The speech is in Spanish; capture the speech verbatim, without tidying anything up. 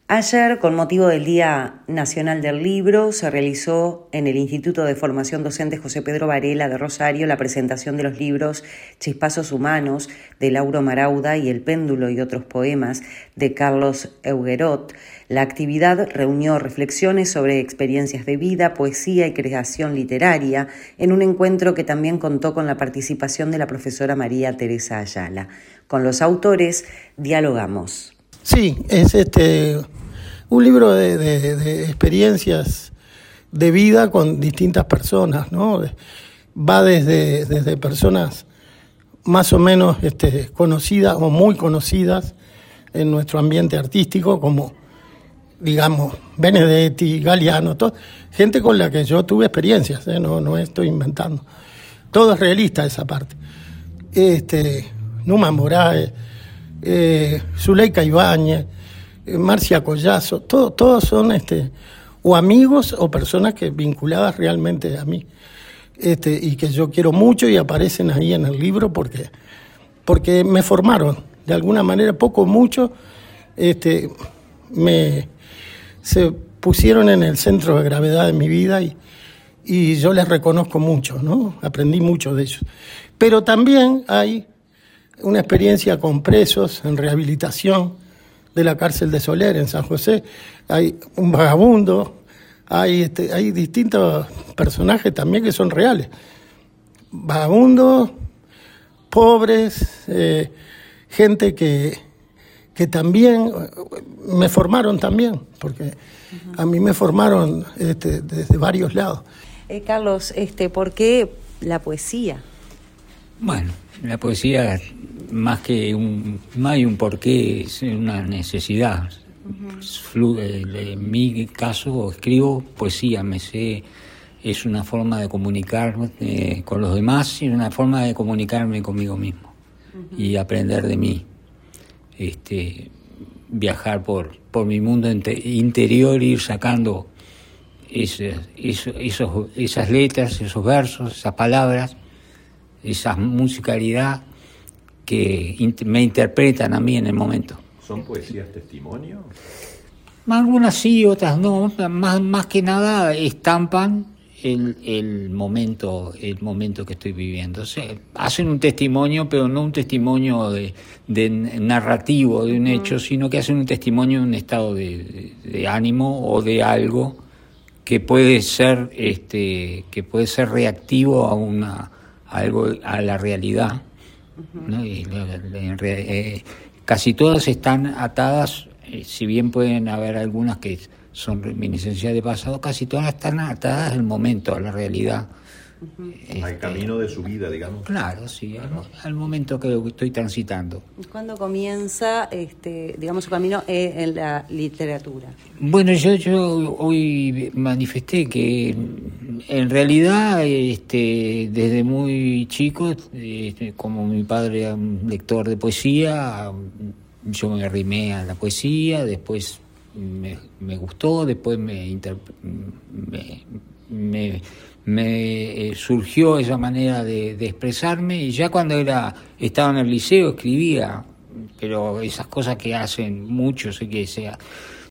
Ayer, con motivo del Día Nacional del Libro, se realizó en el Instituto de Formación Docente José Pedro Varela de Rosario la presentación de los libros Chispazos Humanos de Lauro Marauda y El Péndulo y otros poemas de Carlos Euguerot. La actividad reunió reflexiones sobre experiencias de vida, poesía y creación literaria en un encuentro que también contó con la participación de la profesora María Teresa Ayala. Con los autores dialogamos. Sí, es este un libro de, de, de experiencias de vida con distintas personas, ¿no? Va desde, desde personas más o menos este, conocidas o muy conocidas en nuestro ambiente artístico, como, digamos, Benedetti, Galeano, todo, gente con la que yo tuve experiencias, ¿eh? no, no estoy inventando. Todo es realista esa parte. Este, Numa Moraes, Eh, Zuleika Ibáñez, eh, Marcia Collazo, todo, todos son este, o amigos o personas que vinculadas realmente a mí, este, y que yo quiero mucho y aparecen ahí en el libro porque, porque me formaron, de alguna manera, poco o mucho, este, me, se pusieron en el centro de gravedad de mi vida y, y yo les reconozco mucho, ¿no? Aprendí mucho de ellos. Pero también hay una experiencia con presos en rehabilitación de la cárcel de Soler en San José. Hay un vagabundo, hay, este, hay distintos personajes también que son reales. Vagabundos, pobres, eh, gente que, que también me formaron también, porque uh-huh. a mí me formaron este, desde varios lados. Eh, Carlos, este, ¿por qué la poesía? Bueno, la poesía, más que un, más hay un porqué, es una necesidad. Uh-huh. En mi caso, escribo poesía, me sé, es una forma de comunicarme eh, con los demás y una forma de comunicarme conmigo mismo uh-huh. y aprender de mí. Este, viajar por, por mi mundo interior, ir sacando ese, eso, esos, esas letras, esos versos, esas palabras, esa musicalidad que int- me interpretan a mí en el momento. ¿Son poesías testimonio? Algunas sí, otras no. Más, más que nada estampan el, el momento el momento que estoy viviendo. O sea, hacen un testimonio, pero no un testimonio de, de narrativo de un hecho, sino que hacen un testimonio de un estado de, de, de ánimo o de algo que puede ser este que puede ser reactivo a una algo a la realidad, uh-huh. ¿no? Y, en, eh, casi todas están atadas, eh, si bien pueden haber algunas que son reminiscencias de pasado, casi todas están atadas al momento, a la realidad. Uh-huh. Este, al camino de su vida, digamos. Claro, sí, al, al momento que estoy transitando. ¿Cuándo comienza, este, digamos, su camino en la literatura? Bueno, yo, yo hoy manifesté que en realidad, este, desde muy chico, este, como mi padre era un lector de poesía, yo me arrimé a la poesía, después me, me gustó, después me, inter, me, me, me surgió esa manera de, de expresarme, y ya cuando era estaba en el liceo escribía, pero esas cosas que hacen muchos, sé que sea